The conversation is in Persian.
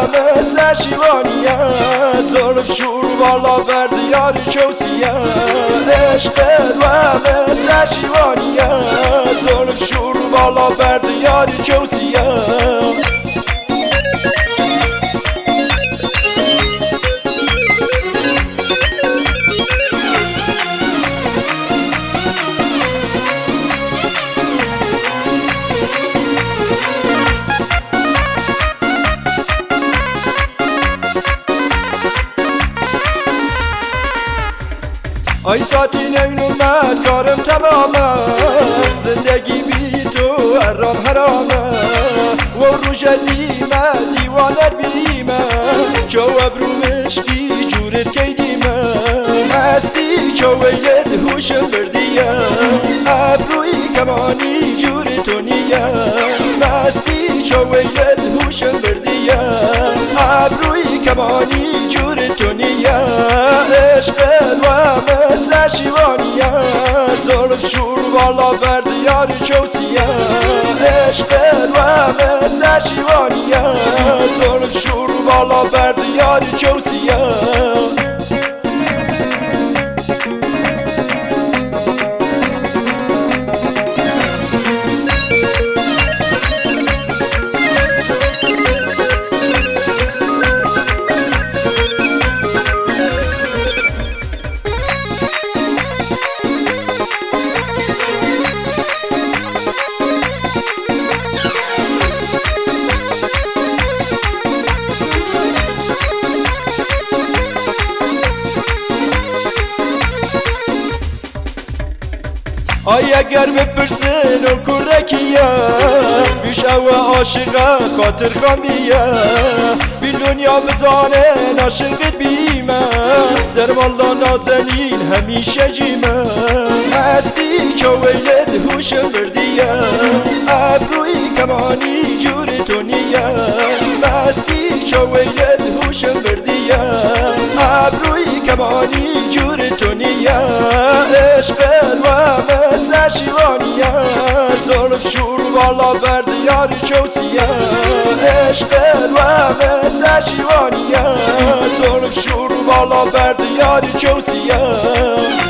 سر شیوانیه زلف شور بالا برد یار چوسیه عشق و سر شیوانیه زلف شور بالا برد یار چوسیه آی ساتی نین اومد کارم تمامه زندگی بی تو حرام حرامه و روش دیمه دیوانت بیمه چو ابرو مشکی جورت کی دیمه هستی چو ویلت هوشم بردیه ابروی کمانی جورتو نیه هستی چو ویلت هوشم بردیه ابروی کمانی جورتو نیه عشق و سر شیوانیه زلف شور بالا برد یار چوسیه عشق و سر شیوانیه زلف شور بالا برد یار چوسیه آی اگر بپرسن و کرکیه بیش او عاشقه خاطر کن بیه بی دنیا بزانن عاشقت بیمه در والا نازنین همیشه جیمه هستی چو ویلت هوشم بردیه ابروی کمانی جورتو نیه هستی چو ویلت هوشم بردیه ابروی کمانی جورتو نیه عشق و سر شیوانیه زلف شور بالا برد یار چوسیه عشق و سر شیوانیه زلف شور بالا برد یار چوسیه